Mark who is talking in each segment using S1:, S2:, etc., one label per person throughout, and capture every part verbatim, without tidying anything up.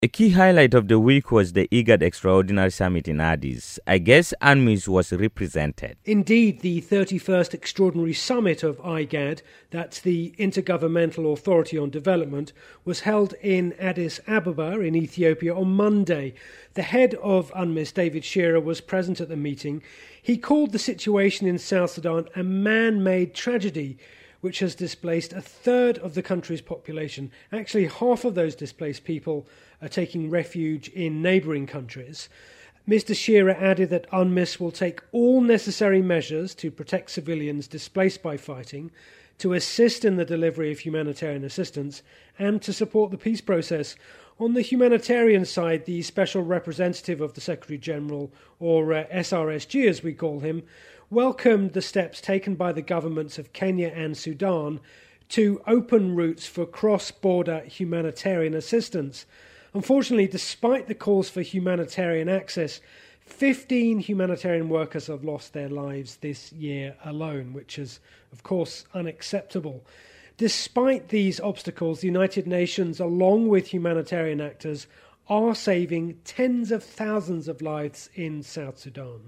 S1: A key highlight of the week was the IGAD Extraordinary Summit in Addis. I guess UNMISS was represented.
S2: Indeed, the thirty-first Extraordinary Summit of IGAD, that's the Intergovernmental Authority on Development, was held in Addis Ababa in Ethiopia on Monday. The head of UNMISS, David Shearer, was present at the meeting. He called the situation in South Sudan a man-made tragedy, which has displaced a third of the country's population. Actually, half of those displaced people are taking refuge in neighbouring countries. Mister Shearer added that UNMISS will take all necessary measures to protect civilians displaced by fighting, to assist in the delivery of humanitarian assistance, and to support the peace process. On the humanitarian side, the Special Representative of the Secretary-General, or uh, S R S G as we call him, welcomed the steps taken by the governments of Kenya and Sudan to open routes for cross-border humanitarian assistance. Unfortunately, despite the calls for humanitarian access, fifteen humanitarian workers have lost their lives this year alone, which is, of course, unacceptable. Despite these obstacles, the United Nations, along with humanitarian actors, are saving tens of thousands of lives in South Sudan.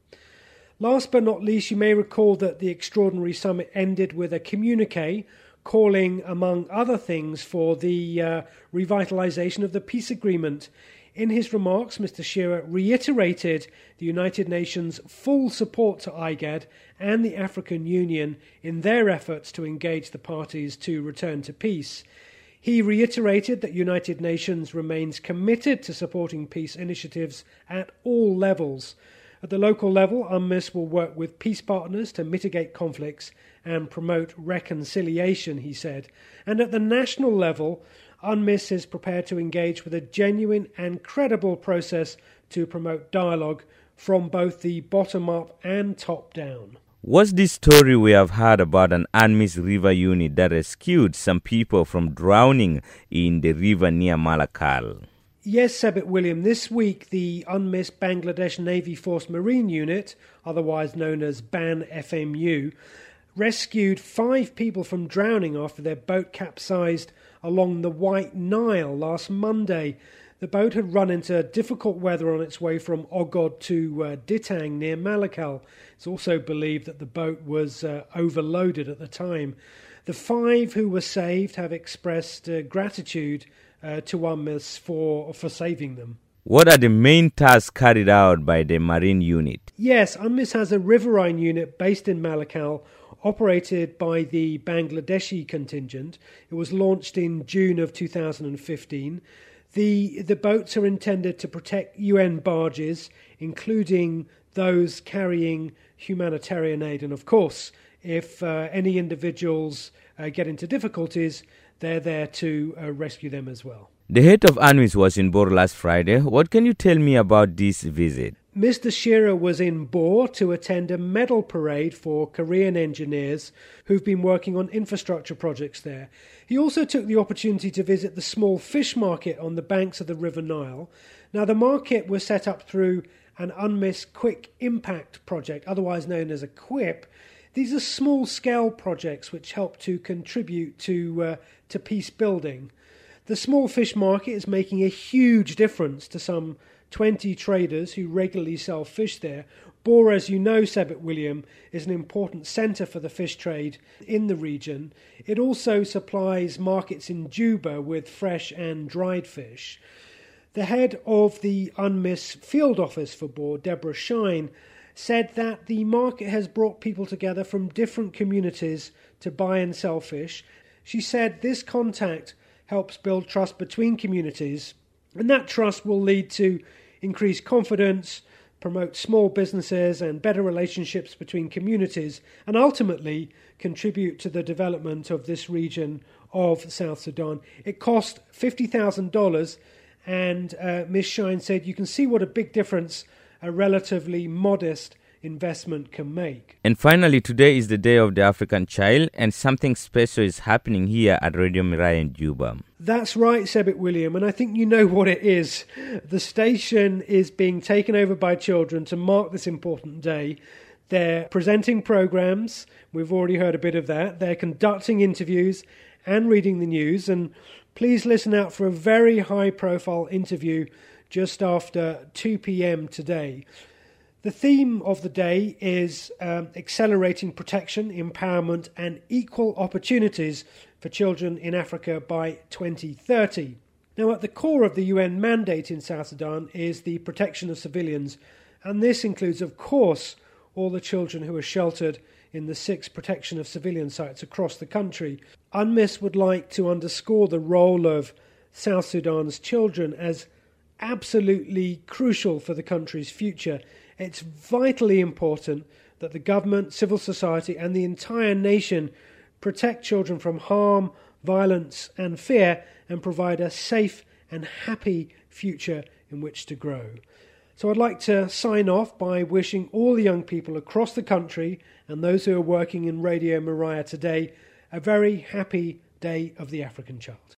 S2: Last but not least, you may recall that the Extraordinary Summit ended with a communiqué calling, among other things, for the uh, revitalisation of the peace agreement. In his remarks, Mister Shearer reiterated the United Nations' full support to IGAD and the African Union in their efforts to engage the parties to return to peace. He reiterated that United Nations remains committed to supporting peace initiatives at all levels. At the local level, UNMISS will work with peace partners to mitigate conflicts and promote reconciliation, he said. And at the national level, UNMISS is prepared to engage with a genuine and credible process to promote dialogue from both the bottom-up and top-down.
S1: What's this story we have heard about an UNMISS river unit that rescued some people from drowning in the river near Malakal?
S2: Yes, Sebit William. This week, the UNMISS Bangladesh Navy Force Marine Unit, otherwise known as B A N F M U, rescued five people from drowning after their boat capsized along the White Nile last Monday. The boat had run into difficult weather on its way from Ogod to uh, Ditang near Malakal. It's also believed that the boat was uh, overloaded at the time. The five who were saved have expressed uh, gratitude uh, to UNMISS for, for saving them.
S1: What are the main tasks carried out by the Marine Unit?
S2: Yes, UNMISS has a riverine unit based in Malakal, operated by the Bangladeshi contingent. It was launched in June of two thousand fifteen. The, the boats are intended to protect U N barges, including those carrying humanitarian aid. And of course, if uh, any individuals uh, get into difficulties, they're there to uh, rescue them as well.
S1: The head of UNMISS was in Bor last Friday. What can you tell me about this visit?
S2: Mister Shearer was in Bor to attend a medal parade for Korean engineers who've been working on infrastructure projects there. He also took the opportunity to visit the small fish market on the banks of the River Nile. Now, the market was set up through an UNMISS Quick Impact project, otherwise known as a QUIP. These are small-scale projects which help to contribute to uh, to peace building. The small fish market is making a huge difference to some twenty traders who regularly sell fish there. Bor, as you know, Sebit William, is an important centre for the fish trade in the region. It also supplies markets in Juba with fresh and dried fish. The head of the UNMISS field office for Bor, Deborah Shine, said that the market has brought people together from different communities to buy and sell fish. She said this contact helps build trust between communities, and that trust will lead to increased confidence, promote small businesses and better relationships between communities, and ultimately contribute to the development of this region of South Sudan. It cost fifty thousand dollars, and uh, Miz Shine said you can see what a big difference a relatively modest investment can make.
S1: And finally, today is the Day of the African Child, and something special is happening here at Radio Mirai in Juba.
S2: That's right, Sebit William, and I think you know what it is. The station is being taken over by children to mark this important day. They're presenting programs, we've already heard a bit of that. They're conducting interviews and reading the news, and please listen out for a very high-profile interview just after two p.m. today. The theme of the day is um, accelerating protection, empowerment and equal opportunities for children in Africa by twenty thirty. Now, at the core of the U N mandate in South Sudan is the protection of civilians, and this includes, of course, all the children who are sheltered in the six protection of civilian sites across the country. UNMISS would like to underscore the role of South Sudan's children as absolutely crucial for the country's future. It's vitally important that the government, civil society and the entire nation protect children from harm, violence and fear and provide a safe and happy future in which to grow. So I'd like to sign off by wishing all the young people across the country and those who are working in Radio Maria today a very happy Day of the African Child.